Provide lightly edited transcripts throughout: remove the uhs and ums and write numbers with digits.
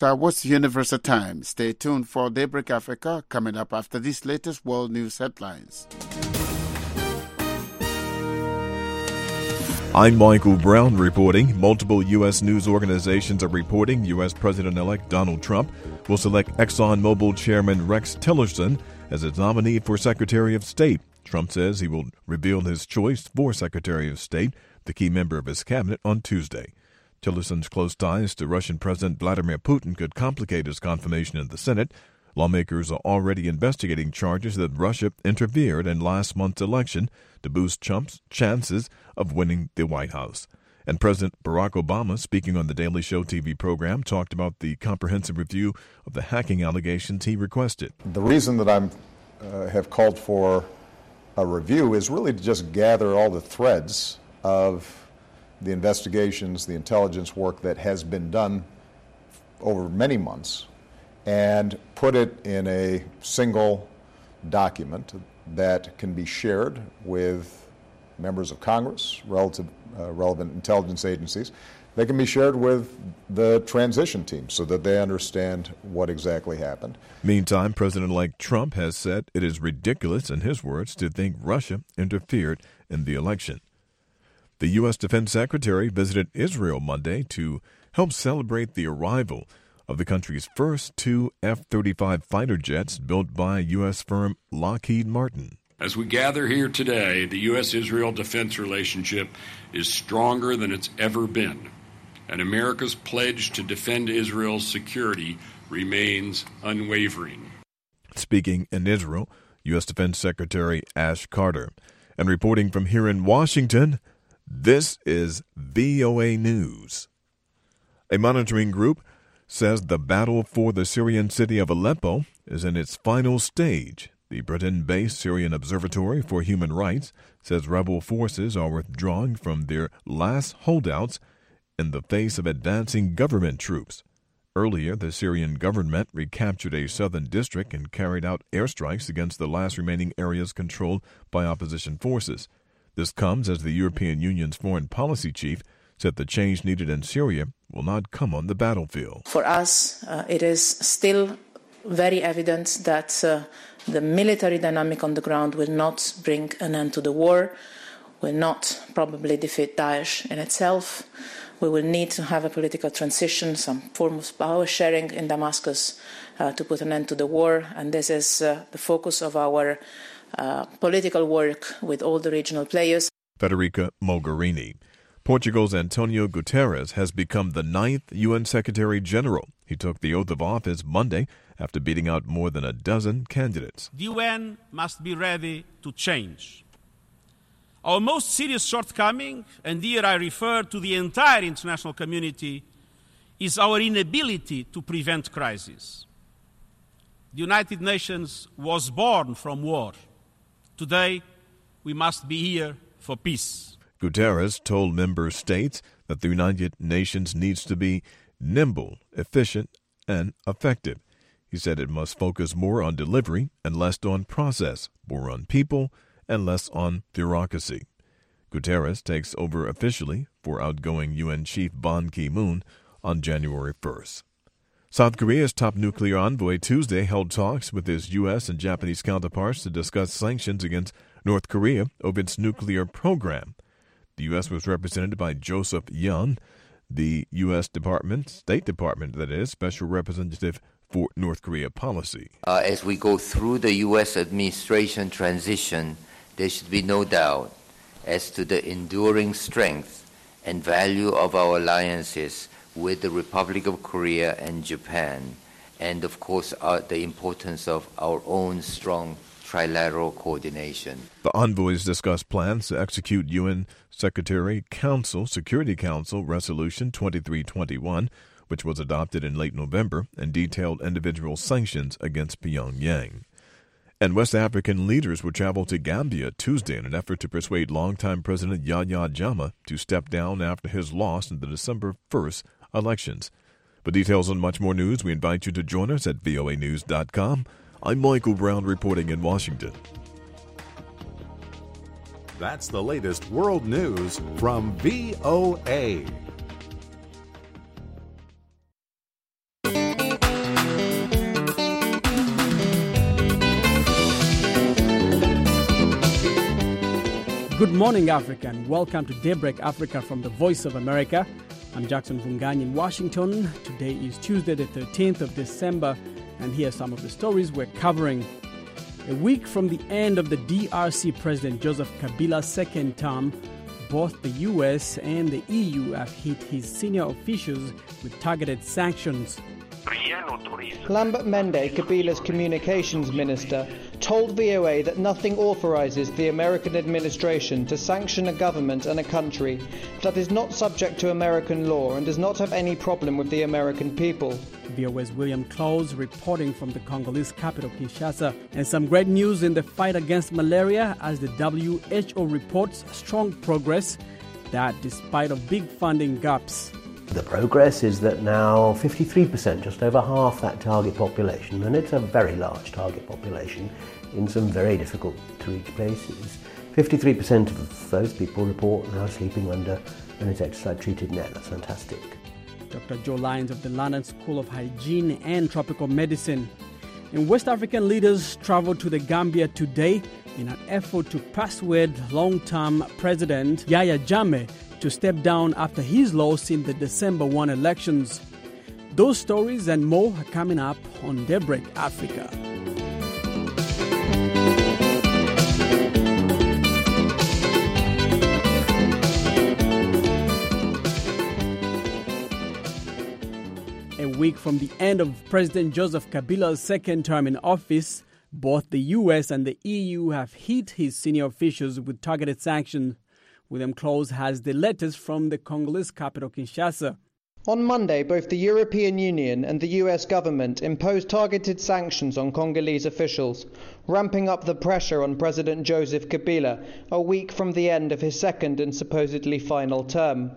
What's Universal Time? Stay tuned for Daybreak Africa coming up after these latest world news headlines. I'm Michael Brown reporting. Multiple U.S. news organizations are reporting U.S. President-elect Donald Trump will select ExxonMobil Chairman Rex Tillerson as its nominee for Secretary of State. Trump says he will reveal his choice for Secretary of State, the key member of his cabinet, on Tuesday. Tillerson's close ties to Russian President Vladimir Putin could complicate his confirmation in the Senate. Lawmakers are already investigating charges that Russia interfered in last month's election to boost Trump's chances of winning the White House. And President Barack Obama, speaking on the Daily Show TV program, talked about the comprehensive review of the hacking allegations he requested. The reason that I have called for a review is really to just gather all the threads of the investigations, the intelligence work that has been done over many months, and put it in a single document that can be shared with members of Congress, relevant intelligence agencies. They can be shared with the transition team so that they understand what exactly happened. Meantime, President-elect Trump has said it is ridiculous, in his words, to think Russia interfered in the election. The U.S. Defense Secretary visited Israel Monday to help celebrate the arrival of the country's first two F-35 fighter jets built by U.S. firm Lockheed Martin. As we gather here today, the U.S.-Israel defense relationship is stronger than it's ever been, and America's pledge to defend Israel's security remains unwavering. Speaking in Israel, U.S. Defense Secretary Ash Carter. And reporting from here in Washington, this is VOA News. A monitoring group says the battle for the Syrian city of Aleppo is in its final stage. The Britain-based Syrian Observatory for Human Rights says rebel forces are withdrawing from their last holdouts in the face of advancing government troops. Earlier, the Syrian government recaptured a southern district and carried out airstrikes against the last remaining areas controlled by opposition forces. This comes as the European Union's foreign policy chief said the change needed in Syria will not come on the battlefield. For us, it is still very evident that the military dynamic on the ground will not bring an end to the war, will not probably defeat Daesh in itself. We will need to have a political transition, some form of power sharing in Damascus to put an end to the war, and this is the focus of our political work with all the regional players. Federica Mogherini. Portugal's Antonio Guterres has become the 9th UN Secretary General. He took the oath of office Monday after beating out more than a dozen candidates. The UN must be ready to change. Our most serious shortcoming, and here I refer to the entire international community, is our inability to prevent crises. The United Nations was born from war. Today, we must be here for peace. Guterres told member states that the United Nations needs to be nimble, efficient, and effective. He said it must focus more on delivery and less on process, more on people and less on bureaucracy. Guterres takes over officially for outgoing UN Chief Ban Ki-moon on January 1st. South Korea's top nuclear envoy Tuesday held talks with his U.S. and Japanese counterparts to discuss sanctions against North Korea over its nuclear program. The U.S. was represented by Joseph Young, the U.S. State Department, Special Representative for North Korea policy. As we go through the U.S. administration transition, there should be no doubt as to the enduring strength and value of our alliances with the Republic of Korea and Japan, and of course the importance of our own strong trilateral coordination. The envoys discussed plans to execute UN Security Council Resolution 2321, which was adopted in late November and detailed individual sanctions against Pyongyang. And West African leaders will travel to Gambia Tuesday in an effort to persuade longtime President Yahya Jammeh to step down after his loss in the December 1st elections. For details on much more news, we invite you to join us at voanews.com. I'm Michael Brown reporting in Washington. That's the latest world news from VOA. Good morning, Africa, and welcome to Daybreak Africa from the Voice of America. I'm Jackson Vunganyi in Washington. Today is Tuesday, the 13th of December, and here are some of the stories we're covering. A week from the end of the DRC President Joseph Kabila's second term, both the U.S. and the EU have hit his senior officials with targeted sanctions. Lambert Mende, Kabila's communications minister, told VOA that nothing authorizes the American administration to sanction a government and a country that is not subject to American law and does not have any problem with the American people. VOA's William Klaus reporting from the Congolese capital, Kinshasa. And some great news in the fight against malaria as the WHO reports strong progress, that despite of big funding gaps. The progress is that now 53%, just over half that target population, and it's a very large target population in some very difficult to reach places. 53% of those people report now sleeping under an insecticide-treated net. That's fantastic. Dr. Joe Lyons of the London School of Hygiene and Tropical Medicine. And West African leaders traveled to the Gambia today in an effort to persuade long-term President Yahya Jammeh to step down after his loss in the December 1 elections. Those stories and more are coming up on Daybreak Africa. A week from the end of President Joseph Kabila's second term in office, both the U.S. and the EU have hit his senior officials with targeted sanctions. William Klaus has the latest from the Congolese capital, Kinshasa. On Monday, both the European Union and the US government imposed targeted sanctions on Congolese officials, ramping up the pressure on President Joseph Kabila a week from the end of his second and supposedly final term.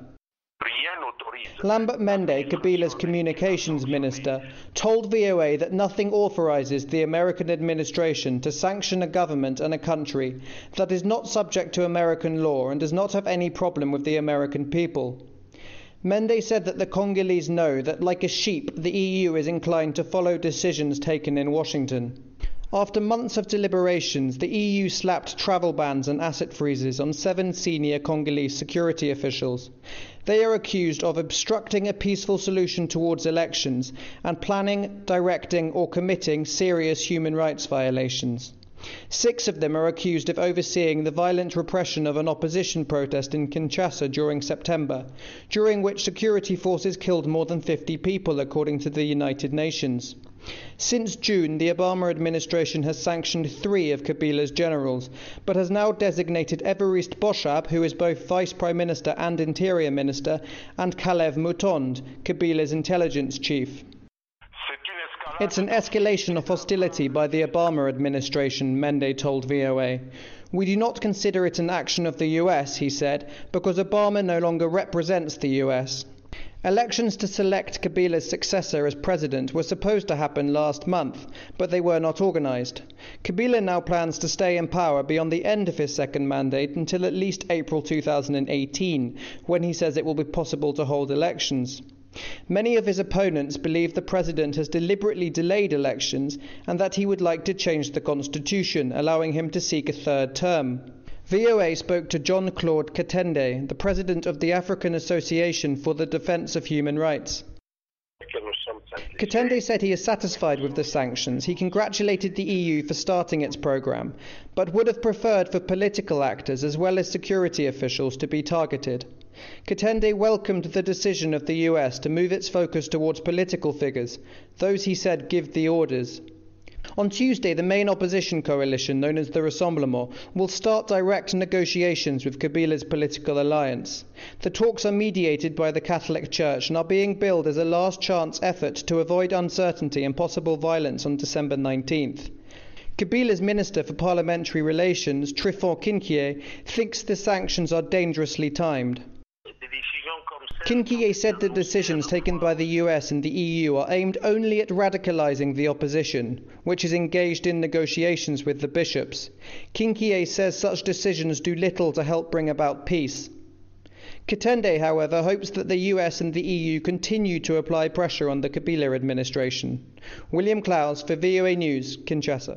Lambert Mende, Kabila's communications minister, told VOA that nothing authorizes the American administration to sanction a government and a country that is not subject to American law and does not have any problem with the American people. Mende said that the Congolese know that, like a sheep, the EU is inclined to follow decisions taken in Washington. After months of deliberations, the EU slapped travel bans and asset freezes on 7 senior Congolese security officials. They are accused of obstructing a peaceful solution towards elections and planning, directing or committing serious human rights violations. 6 of them are accused of overseeing the violent repression of an opposition protest in Kinshasa during September, during which security forces killed more than 50 people, according to the United Nations. Since June, the Obama administration has sanctioned 3 of Kabila's generals, but has now designated Évariste Boshab, who is both Vice Prime Minister and Interior Minister, and Kalev Moutonde, Kabila's intelligence chief. It's an escalation of hostility by the Obama administration, Mende told VOA. We do not consider it an action of the US, he said, because Obama no longer represents the US. Elections to select Kabila's successor as president were supposed to happen last month, but they were not organized. Kabila now plans to stay in power beyond the end of his second mandate until at least April 2018, when he says it will be possible to hold elections. Many of his opponents believe the president has deliberately delayed elections and that he would like to change the constitution, allowing him to seek a third term. VOA spoke to John Claude Katende, the president of the African Association for the Defense of Human Rights. Katende said he is satisfied with the sanctions. He congratulated the EU for starting its program, but would have preferred for political actors as well as security officials to be targeted. Katende welcomed the decision of the US to move its focus towards political figures, those he said give the orders. On Tuesday, the main opposition coalition, known as the Rassemblement, will start direct negotiations with Kabila's political alliance. The talks are mediated by the Catholic Church and are being billed as a last-chance effort to avoid uncertainty and possible violence on December 19th. Kabila's Minister for Parliamentary Relations, Tryphon Kinkie, thinks the sanctions are dangerously timed. Kinkie said the decisions taken by the US and the EU are aimed only at radicalizing the opposition, which is engaged in negotiations with the bishops. Kinkie says such decisions do little to help bring about peace. Katende, however, hopes that the US and the EU continue to apply pressure on the Kabila administration. William Klaus for VOA News, Kinshasa.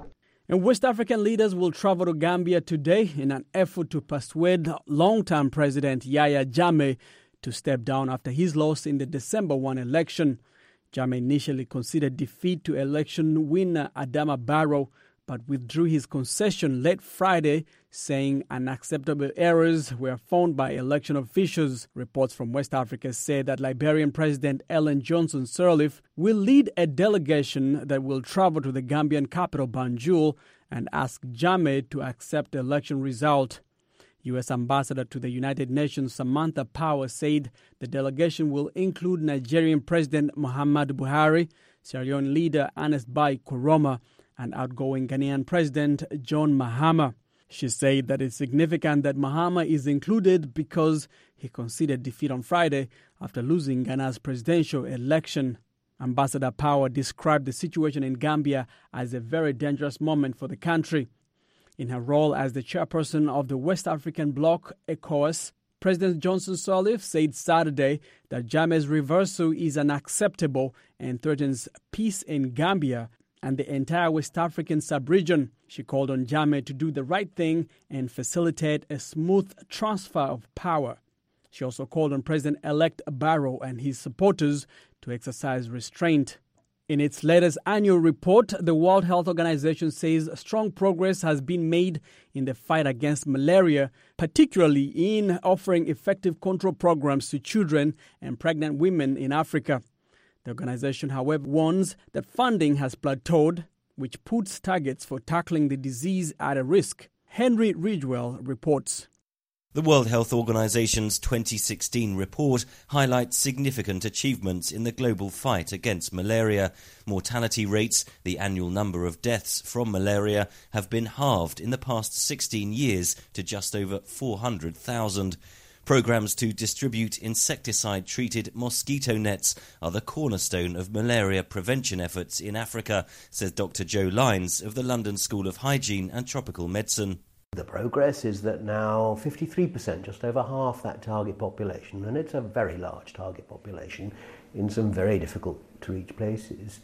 And West African leaders will travel to Gambia today in an effort to persuade long-term President Yahya Jammeh to step down after his loss in the December 1 election. Jammeh initially conceded defeat to election winner Adama Barrow, but withdrew his concession late Friday, saying unacceptable errors were found by election officials. Reports from West Africa say that Liberian President Ellen Johnson Sirleaf will lead a delegation that will travel to the Gambian capital Banjul and ask Jammeh to accept the election result. U.S. Ambassador to the United Nations Samantha Power said the delegation will include Nigerian President Muhammadu Buhari, Sierra Leone leader Ernest Bai Koroma, and outgoing Ghanaian President John Mahama. She said that it's significant that Mahama is included because he conceded defeat on Friday after losing Ghana's presidential election. Ambassador Power described the situation in Gambia as a very dangerous moment for the country. In her role as the chairperson of the West African Bloc, ECOWAS, President Johnson Sirleaf said Saturday that Jammeh's reversal is unacceptable and threatens peace in Gambia and the entire West African sub-region. She called on Jammeh to do the right thing and facilitate a smooth transfer of power. She also called on President-elect Barrow and his supporters to exercise restraint. In its latest annual report, the World Health Organization says strong progress has been made in the fight against malaria, particularly in offering effective control programs to children and pregnant women in Africa. The organization, however, warns that funding has plateaued, which puts targets for tackling the disease at a risk. Henry Ridgewell reports. The World Health Organization's 2016 report highlights significant achievements in the global fight against malaria. Mortality rates, the annual number of deaths from malaria, have been halved in the past 16 years to just over 400,000. Programs to distribute insecticide-treated mosquito nets are the cornerstone of malaria prevention efforts in Africa, says Dr. Joe Lyons of the London School of Hygiene and Tropical Medicine. The progress is that now 53%, just over half that target population, and it's a very large target population in some very difficult to reach places,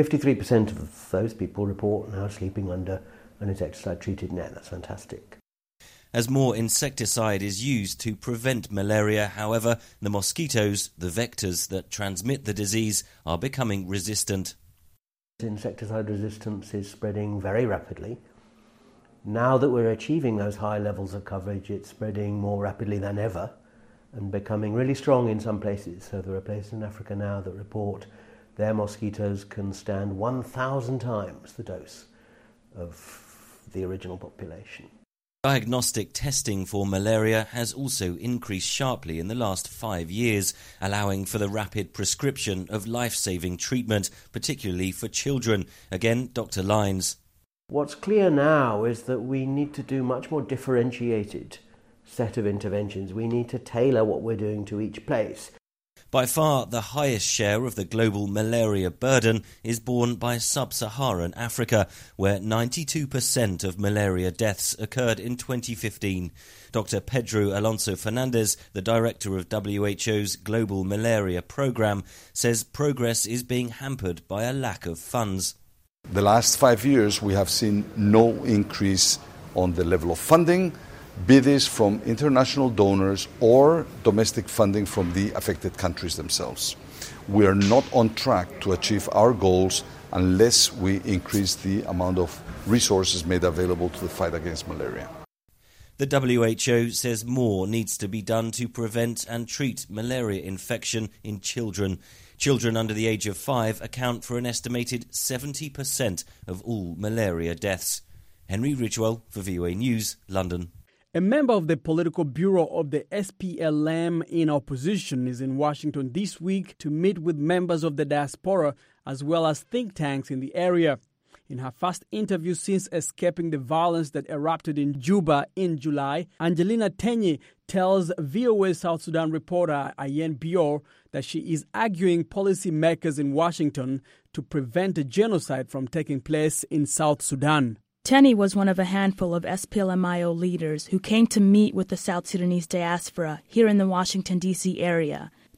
53% of those people report now sleeping under an insecticide-treated net. That's fantastic. As more insecticide is used to prevent malaria, however, the mosquitoes, the vectors that transmit the disease, are becoming resistant. Insecticide resistance is spreading very rapidly. Now that we're achieving those high levels of coverage, it's spreading more rapidly than ever and becoming really strong in some places. So there are places in Africa now that report their mosquitoes can stand 1,000 times the dose of the original population. Diagnostic testing for malaria has also increased sharply in the last 5 years, allowing for the rapid prescription of life-saving treatment, particularly for children. Again, Dr. Lyons. What's clear now is that we need to do much more differentiated set of interventions. We need to tailor what we're doing to each place. By far, the highest share of the global malaria burden is borne by sub-Saharan Africa, where 92% of malaria deaths occurred in 2015. Dr. Pedro Alonso Fernandez, the director of WHO's Global Malaria Programme, says progress is being hampered by a lack of funds. The last 5 years, we have seen no increase on the level of funding, be this from international donors or domestic funding from the affected countries themselves. We are not on track to achieve our goals unless we increase the amount of resources made available to the fight against malaria. The WHO says more needs to be done to prevent and treat malaria infection in children. Children under the age of 5 account for an estimated 70% of all malaria deaths. Henry Ridgewell for VOA News, London. A member of the political bureau of the SPLM in opposition is in Washington this week to meet with members of the diaspora as well as think tanks in the area. In her first interview since escaping the violence that erupted in Juba in July, Angelina Tenyi tells VOA South Sudan reporter Ayen Bior that she is arguing policymakers in Washington to prevent a genocide from taking place in South Sudan. Tenyi was one of a handful of SPLM-IO leaders who came to meet with the South Sudanese diaspora here in the Washington, D.C. area.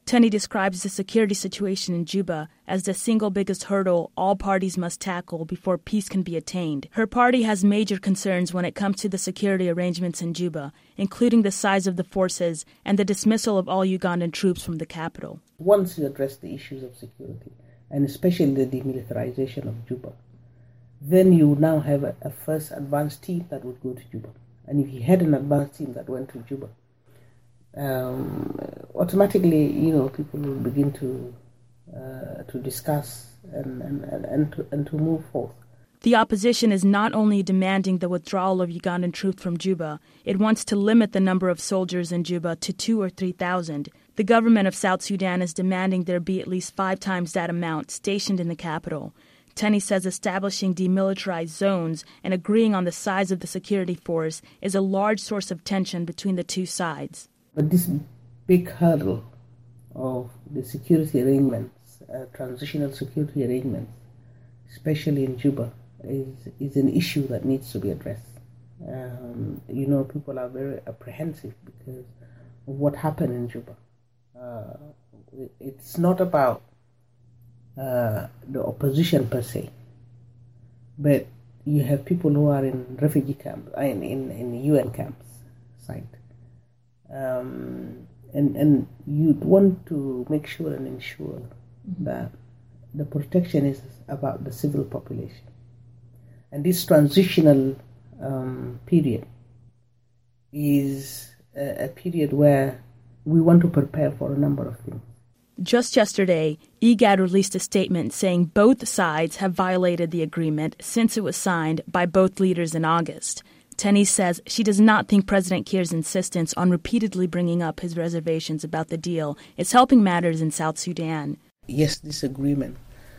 Tenney describes the security situation in Juba as the single biggest hurdle all parties must tackle before peace can be attained. Her party has major concerns when it comes to the security arrangements in Juba, including the size of the forces and the dismissal of all Ugandan troops from the capital. Once you address the issues of security, and especially the demilitarization of Juba, then you now have a first advanced team that would go to Juba. And if you had an advanced team that went to Juba, automatically, people will begin to discuss and to move forth. The opposition is not only demanding the withdrawal of Ugandan troops from Juba, it wants to limit the number of soldiers in Juba to 2,000 or 3,000. The government of South Sudan is demanding there be at least 5 times that amount stationed in the capital. Tenney says establishing demilitarized zones and agreeing on the size of the security force is a large source of tension between the two sides. But this big hurdle of the security arrangements, transitional security arrangements, especially in Juba, is an issue that needs to be addressed. People are very apprehensive because of what happened in Juba. It's not about the opposition per se, but you have people who are in refugee camps, in UN camps site. And you'd want to make sure and ensure that the protection is about the civil population. And this transitional period is a period where we want to prepare for a number of things. Just yesterday, IGAD released a statement saying both sides have violated the agreement since it was signed by both leaders in August. Tenney says she does not think President Kiir's insistence on repeatedly bringing up his reservations about the deal is helping matters in South Sudan. Yes, this agreement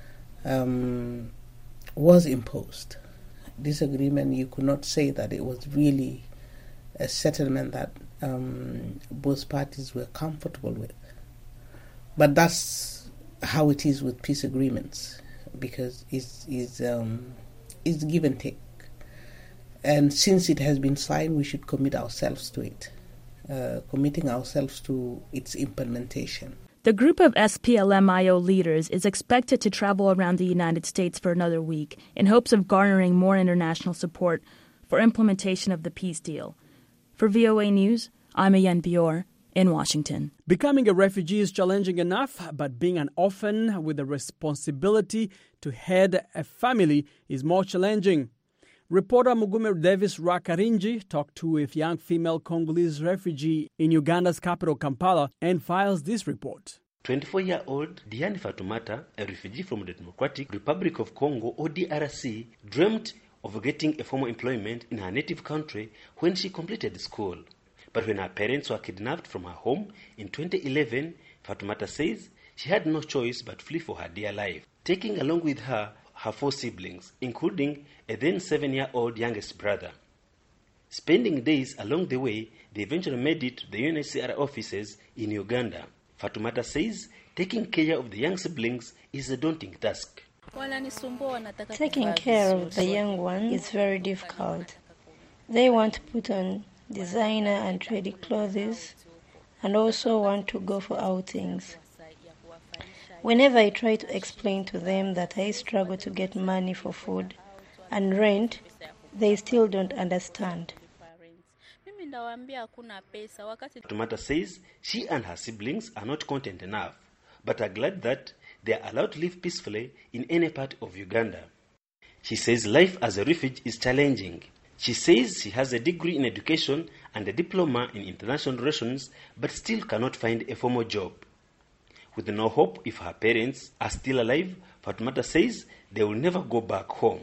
was imposed. This agreement, you could not say that it was really a settlement that both parties were comfortable with. But that's how it is with peace agreements, because it's give and take. And since it has been signed, we should commit ourselves to it, committing ourselves to its implementation. The group of SPLM-IO leaders is expected to travel around the United States for another week in hopes of garnering more international support for implementation of the peace deal. For VOA News, I'm Ayan Bior in Washington. Becoming a refugee is challenging enough, but being an orphan with the responsibility to head a family is more challenging. Reporter Mugume Davis Rakarinji talked to a young female Congolese refugee in Uganda's capital, Kampala, and files this report. 24-year-old Diane Fatoumata, a refugee from the Democratic Republic of Congo, or DRC, dreamt of getting a formal employment in her native country when she completed school. But when her parents were kidnapped from her home in 2011, Fatoumata says she had no choice but flee for her dear life, taking along with her 4 siblings, including a then 7-year-old youngest brother. Spending days along the way, they eventually made it to the UNHCR offices in Uganda. Fatoumata says taking care of the young siblings is a daunting task. Taking care of the young ones is very difficult. They want to put on designer and trendy clothes and also want to go for outings. Whenever I try to explain to them that I struggle to get money for food and rent, they still don't understand. Fatoumata says she and her siblings are not content enough, but are glad that they are allowed to live peacefully in any part of Uganda. She says life as a refugee is challenging. She says she has a degree in education and a diploma in international relations, but still cannot find a formal job. With no hope if her parents are still alive, Fatoumata says they will never go back home.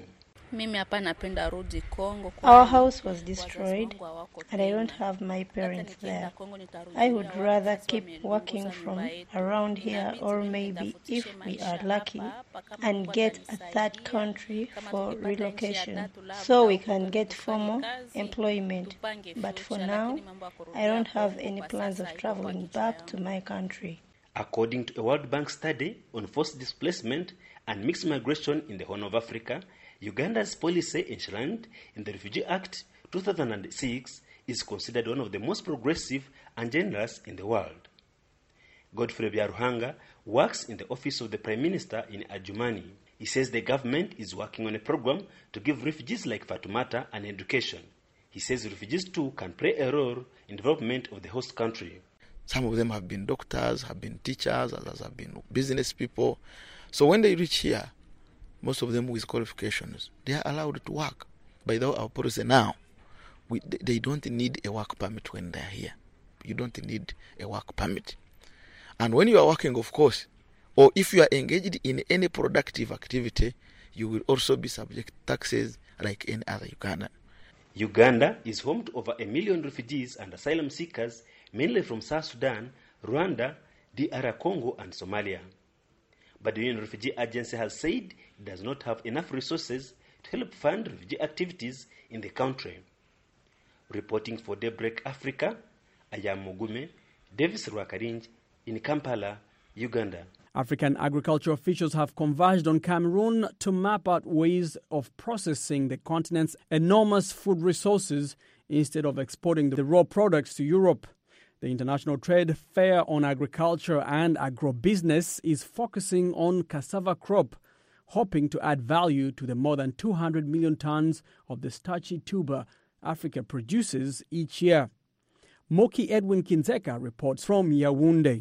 Our house was destroyed and I don't have my parents there. I would rather keep working from around here, or maybe, if we are lucky, and get a third country for relocation so we can get formal employment. But for now, I don't have any plans of traveling back to my country. According to a World Bank study on forced displacement and mixed migration in the Horn of Africa, Uganda's policy enshrined in the Refugee Act 2006 is considered one of the most progressive and generous in the world. Godfrey Byaruhanga works in the office of the Prime Minister in Adjumani. He says the government is working on a program to give refugees like Fatoumata an education. He says refugees too can play a role in development of the host country. Some of them have been doctors, have been teachers, others have been business people. So when they reach here, most of them with qualifications, they are allowed to work. By our policy now, they don't need a work permit when they are here. You don't need a work permit. And when you are working, of course, or if you are engaged in any productive activity, you will also be subject to taxes like any other Ugandan. Uganda is home to over 1 million refugees and asylum seekers, mainly from South Sudan, Rwanda, DR Congo, and Somalia. But the UN Refugee Agency has said it does not have enough resources to help fund refugee activities in the country. Reporting for Daybreak Africa, I am Mugume, Davis Rwakarinj in Kampala, Uganda. African agriculture officials have converged on Cameroon to map out ways of processing the continent's enormous food resources instead of exporting the raw products to Europe. The International Trade Fair on Agriculture and Agrobusiness is focusing on cassava crop, hoping to add value to the more than 200 million tons of the starchy tuber Africa produces each year. Moki Edwin Kinzeka reports from Yaoundé.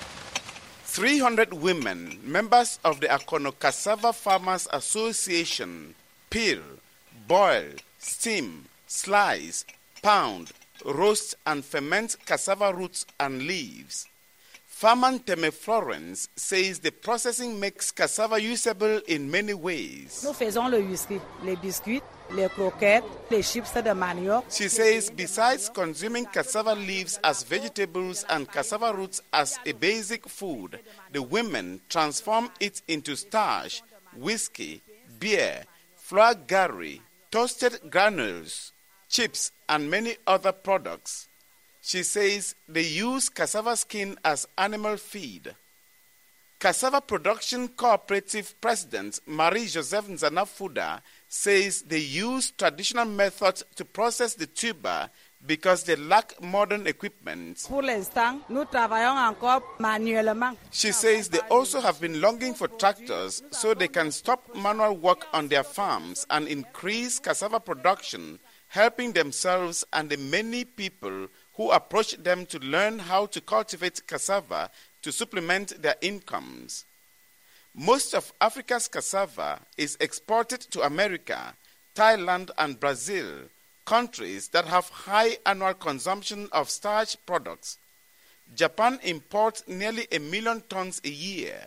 300 women, members of the Akono Cassava Farmers Association, peel, boil, steam, slice, pound, roast and ferment cassava roots and leaves. Farmer Teme Florence says the processing makes cassava usable in many ways. Nous faisons le whisky, les biscuits, les croquettes, les chips de manioc. She says besides consuming cassava leaves as vegetables and cassava roots as a basic food, the women transform it into starch, whiskey, beer, flour gari, toasted granules, chips, and many other products. She says they use cassava skin as animal feed. Cassava Production Cooperative President Marie-Joseph Nzanafuda says they use traditional methods to process the tuber because they lack modern equipment. Pour l'instant, nous travaillons encore manuellement. She says they also have been longing for tractors so they can stop manual work on their farms and increase cassava production, helping themselves and the many people who approach them to learn how to cultivate cassava to supplement their incomes. Most of Africa's cassava is exported to America, Thailand, and Brazil, countries that have high annual consumption of starch products. Japan imports nearly 1 million tons a year.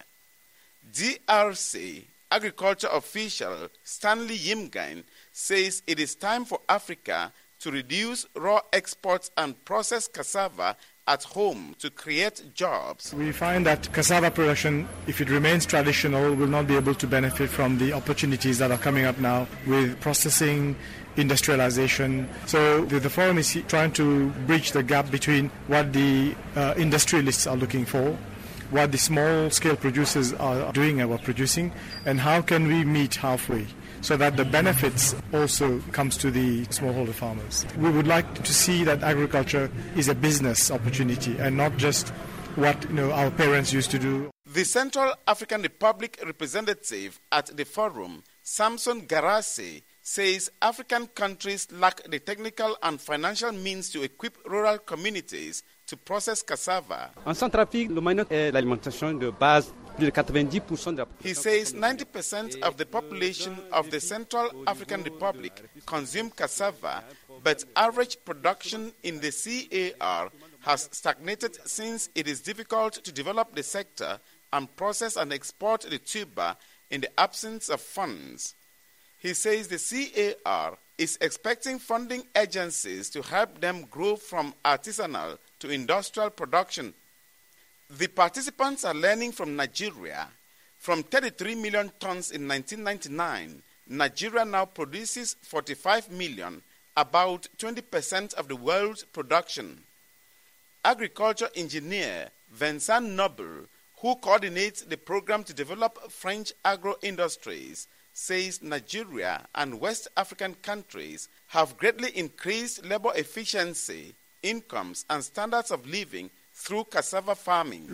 DRC agriculture official Stanley Yimgain says it is time for Africa to reduce raw exports and process cassava at home to create jobs. We find that cassava production, if it remains traditional, will not be able to benefit from the opportunities that are coming up now with processing, industrialization. So the forum is trying to bridge the gap between what the industrialists are looking for, what the small-scale producers are doing and are producing, and how can we meet halfway so that the benefits also comes to the smallholder farmers. We would like to see that agriculture is a business opportunity and not just what our parents used to do. The Central African Republic representative at the forum, Samson Garase, says African countries lack the technical and financial means to equip rural communities to process cassava. En Centrafrique, le manioc est l'alimentation de base. He says 90% of the population of the Central African Republic consume cassava, but average production in the CAR has stagnated since it is difficult to develop the sector and process and export the tuber in the absence of funds. He says the CAR is expecting funding agencies to help them grow from artisanal to industrial production. The participants are learning from Nigeria. From 33 million tons in 1999, Nigeria now produces 45 million, about 20% of the world's production. Agriculture engineer Vincent Noble, who coordinates the program to develop French agro-industries, says Nigeria and West African countries have greatly increased labor efficiency, incomes, and standards of living through cassava farming.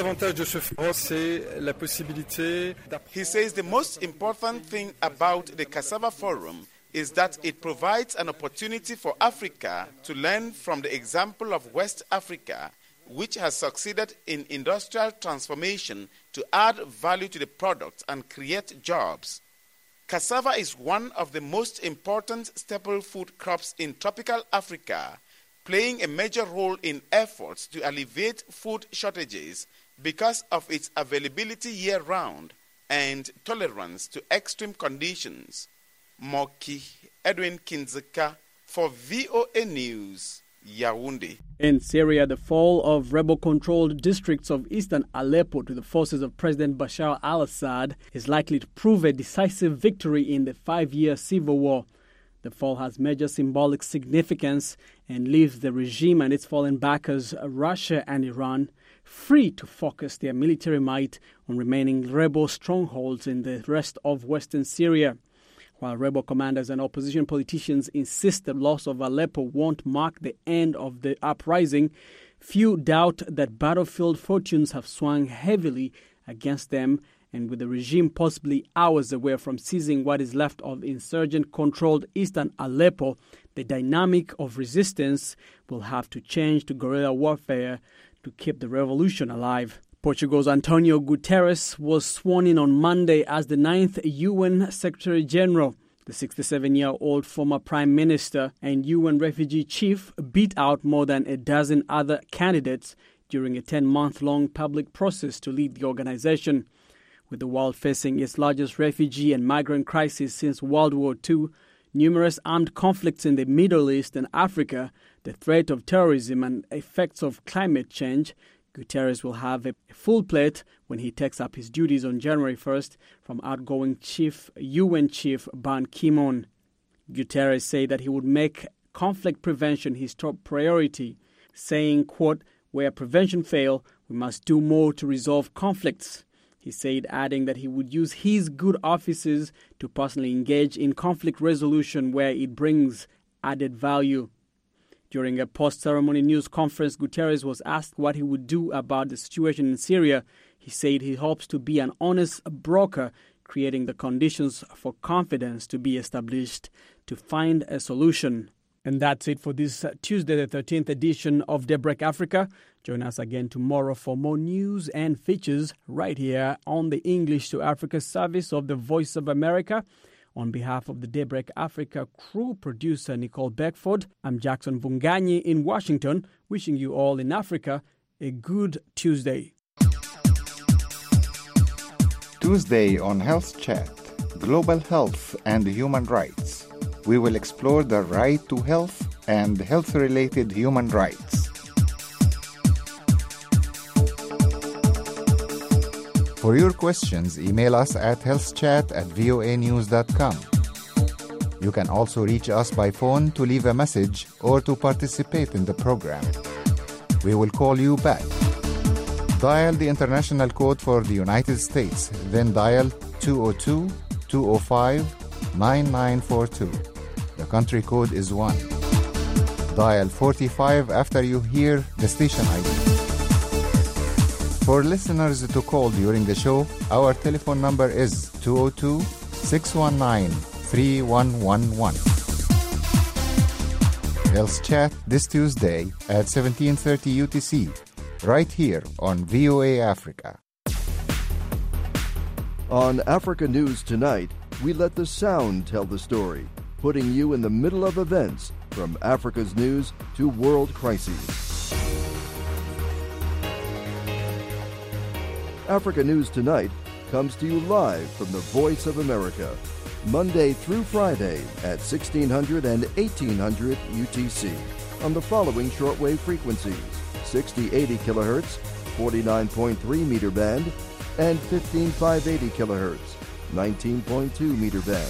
He says the most important thing about the Cassava Forum is that it provides an opportunity for Africa to learn from the example of West Africa, which has succeeded in industrial transformation to add value to the product and create jobs. Cassava is one of the most important staple food crops in tropical Africa, playing a major role in efforts to alleviate food shortages because of its availability year-round and tolerance to extreme conditions. Moki Edwin Kinzeka for VOA News, Yaoundé. In Syria, the fall of rebel-controlled districts of eastern Aleppo to the forces of President Bashar al-Assad is likely to prove a decisive victory in the 5-year civil war. The fall has major symbolic significance and leaves the regime and its fallen backers, Russia and Iran, free to focus their military might on remaining rebel strongholds in the rest of western Syria. While rebel commanders and opposition politicians insist the loss of Aleppo won't mark the end of the uprising, few doubt that battlefield fortunes have swung heavily against them, and with the regime possibly hours away from seizing what is left of insurgent-controlled eastern Aleppo, the dynamic of resistance will have to change to guerrilla warfare to keep the revolution alive. Portugal's Antonio Guterres was sworn in on Monday as the 9th UN Secretary-General. The 67-year-old former Prime Minister and UN refugee chief beat out more than a dozen other candidates during a 10-month-long public process to lead the organization. With the world facing its largest refugee and migrant crisis since World War II, numerous armed conflicts in the Middle East and Africa, the threat of terrorism and effects of climate change, Guterres will have a full plate when he takes up his duties on January 1st from outgoing UN Chief Ban Ki-moon. Guterres said that he would make conflict prevention his top priority, saying, quote, "Where prevention fails, we must do more to resolve conflicts." He said, adding that he would use his good offices to personally engage in conflict resolution where it brings added value. During a post-ceremony news conference, Guterres was asked what he would do about the situation in Syria. He said he hopes to be an honest broker, creating the conditions for confidence to be established to find a solution. And that's it for this Tuesday, the 13th edition of Daybreak Africa. Join us again tomorrow for more news and features right here on the English to Africa service of the Voice of America. On behalf of the Daybreak Africa crew, producer Nicole Beckford, I'm Jackson Vunganyi in Washington, wishing you all in Africa a good Tuesday. Tuesday on Health Chat, Global Health and Human Rights. We will explore the right to health and health-related human rights. For your questions, email us at healthchat@voanews.com. You can also reach us by phone to leave a message or to participate in the program. We will call you back. Dial the international code for the United States, then dial 202-205-9942. The country code is 1. Dial 45 after you hear the station ID. For listeners to call during the show, our telephone number is 202-619-3111. Health Chat this Tuesday at 1730 UTC, right here on VOA Africa. On Africa News Tonight, we let the sound tell the story, putting you in the middle of events from Africa's news to world crises. Africa News Tonight comes to you live from the Voice of America, Monday through Friday at 1600 and 1800 UTC on the following shortwave frequencies: 6080 kHz, 49.3 meter band, and 15580 kHz, 19.2 meter band.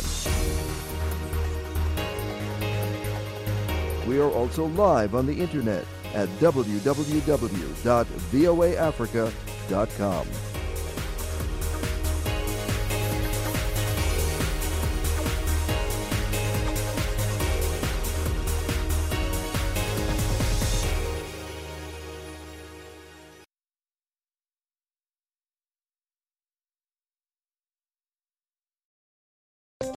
We are also live on the internet at www.voaafrica.com.